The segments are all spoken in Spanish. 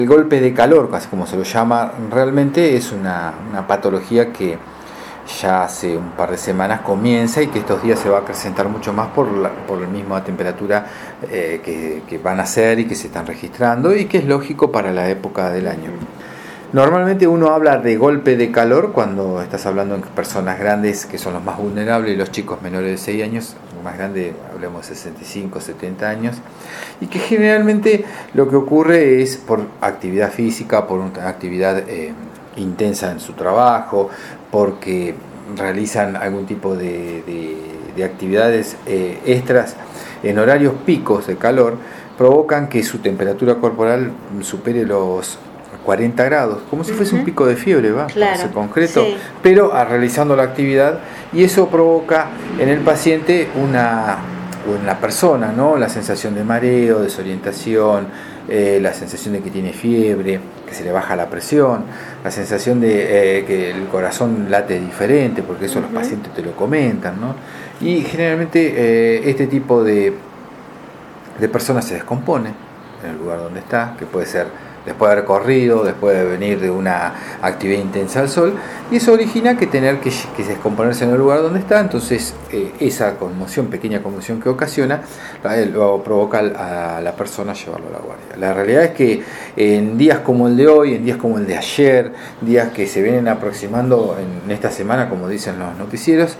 El golpe de calor, así como se lo llama realmente, es una patología que ya hace un par de semanas comienza y que estos días se va a acrecentar mucho más por la misma temperatura que van a ser y que se están registrando, y que es lógico para la época del año. Normalmente uno habla de golpe de calor cuando estás hablando en personas grandes, que son los más vulnerables, y los chicos menores de 6 años, más grande, hablemos de 65, 70 años, y que generalmente lo que ocurre es por actividad física, por una actividad intensa en su trabajo, porque realizan algún tipo de actividades extras en horarios picos de calor, provocan que su temperatura corporal supere los 40 grados, como si fuese un pico de fiebre, claro, para ser concreto, sí. pero realizando la actividad, y eso provoca en el paciente o en la persona, ¿no?, la sensación de mareo, desorientación, la sensación de que tiene fiebre, que se le baja la presión, la sensación de que el corazón late diferente, porque eso los pacientes te lo comentan, ¿no? Y generalmente este tipo de personas se descompone en el lugar donde está, que puede ser después de haber corrido, después de venir de una actividad intensa al sol, y eso origina que tener que descomponerse en el lugar donde está. Entonces esa conmoción, pequeña conmoción que ocasiona, lo provoca a la persona llevarlo a la guardia. La realidad es que en días como el de hoy, en días como el de ayer, días que se vienen aproximando en esta semana, como dicen los noticieros,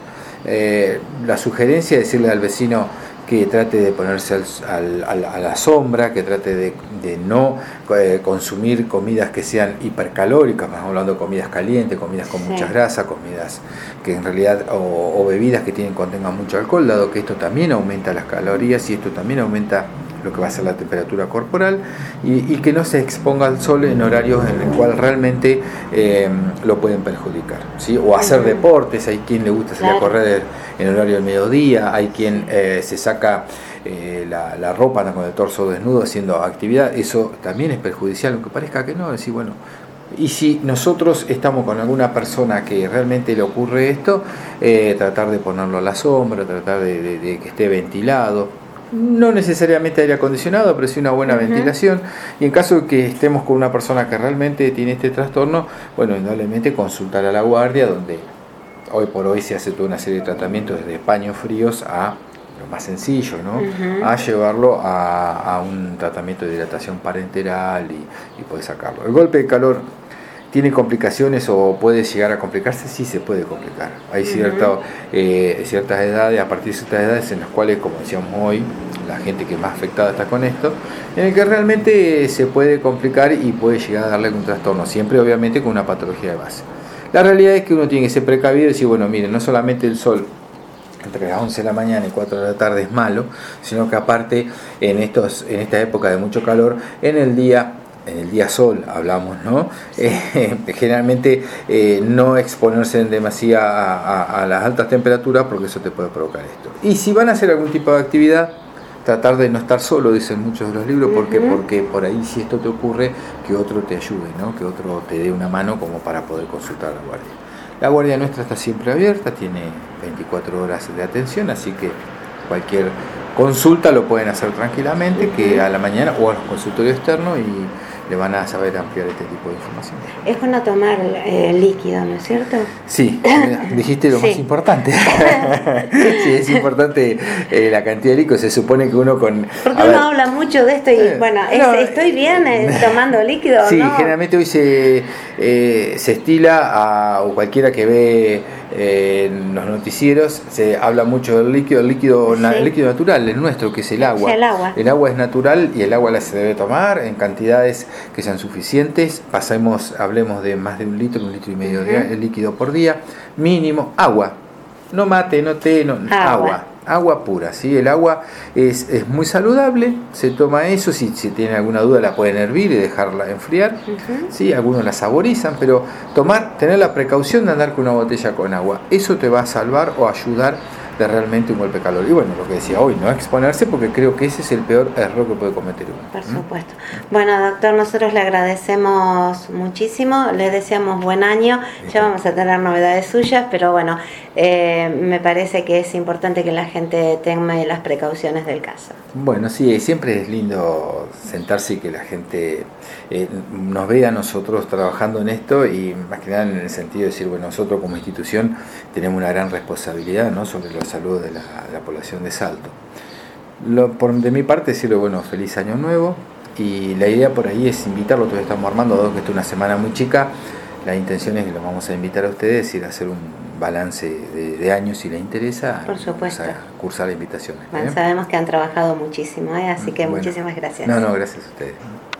la sugerencia es decirle al vecino que trate de ponerse a la sombra, que trate de no consumir comidas que sean hipercalóricas, estamos hablando de comidas calientes, comidas con mucha grasa, comidas que en realidad, o bebidas que contengan mucho alcohol, dado que esto también aumenta las calorías y esto también aumenta lo que va a ser la temperatura corporal, y que no se exponga al sol en horarios en el cual realmente lo pueden perjudicar, ¿sí? O hacer deportes. Hay quien le gusta salir a correr en horario del mediodía, hay quien se saca la ropa, anda con el torso desnudo haciendo actividad. Eso también es perjudicial, aunque parezca que no. Decir, bueno, y si nosotros estamos con alguna persona que realmente le ocurre esto, tratar de ponerlo a la sombra, tratar de que esté ventilado. No necesariamente aire acondicionado, pero sí una buena ventilación. Y en caso de que estemos con una persona que realmente tiene este trastorno, bueno, indudablemente consultar a la guardia, donde hoy por hoy se hace toda una serie de tratamientos, desde paños fríos a lo más sencillo, ¿no? A llevarlo a un tratamiento de hidratación parenteral y poder sacarlo. El golpe de calor ¿tiene complicaciones o puede llegar a complicarse? Sí, se puede complicar. Hay ciertas edades, a partir de ciertas edades en las cuales, como decíamos hoy, la gente que más afectada está con esto, en el que realmente se puede complicar y puede llegar a darle algún trastorno, siempre obviamente con una patología de base. La realidad es que uno tiene que ser precavido y decir, bueno, miren, no solamente el sol entre las 11 de la mañana y 4 de la tarde es malo, sino que aparte en esta época de mucho calor, en el día sol hablamos, ¿no? Generalmente no exponerse en demasía a las altas temperaturas, porque eso te puede provocar esto. Y si van a hacer algún tipo de actividad, tratar de no estar solo, dicen muchos de los libros, porque por ahí, si esto te ocurre, que otro te ayude, ¿no? Que otro te dé una mano como para poder consultar a la guardia. La guardia nuestra está siempre abierta, tiene 24 horas de atención, así que cualquier consulta lo pueden hacer tranquilamente, que a la mañana o al consultorio externo, y le van a saber ampliar este tipo de información. Es bueno tomar líquido, ¿no es cierto? Sí, dijiste lo más importante. Sí, es importante la cantidad de líquido. Se supone que uno con... Porque uno habla mucho de esto y ¿estoy bien tomando líquido? Sí, ¿no? generalmente hoy se estila o cualquiera que ve en los noticieros, se habla mucho del líquido, el líquido natural, el nuestro, que es el agua. El agua es natural y el agua la se debe tomar en cantidades que sean suficientes. Hablemos de más de 1 litro, 1,5 litros de líquido por día, mínimo. Agua, no mate, no té, no, agua pura, ¿sí? El agua es muy saludable, se toma eso. Si tienen alguna duda la pueden hervir y dejarla enfriar, ¿sí? Algunos la saborizan, pero tener la precaución de andar con una botella con agua, eso te va a salvar o ayudar de realmente un golpe de calor. Y bueno, lo que decía hoy, no exponerse, porque creo que ese es el peor error que puede cometer uno. Por supuesto. Bueno, doctor, nosotros le agradecemos muchísimo, le deseamos buen año, ya vamos a tener novedades suyas, pero bueno, me parece que es importante que la gente tome las precauciones del caso. Bueno, sí, siempre es lindo sentarse y que la gente nos vea a nosotros trabajando en esto, y más que nada en el sentido de decir, bueno, nosotros como institución tenemos una gran responsabilidad, ¿no?, sobre la salud de la población de Salto. De mi parte decirle, bueno, feliz año nuevo, y la idea por ahí es invitarlo, todavía estamos armando, dado que esta es una semana muy chica, la intención es que los vamos a invitar a ustedes y hacer un balance de años si les interesa. Por supuesto. Cursar la invitación. Bueno, sabemos que han trabajado muchísimo, así que muchísimas gracias. No, gracias a ustedes.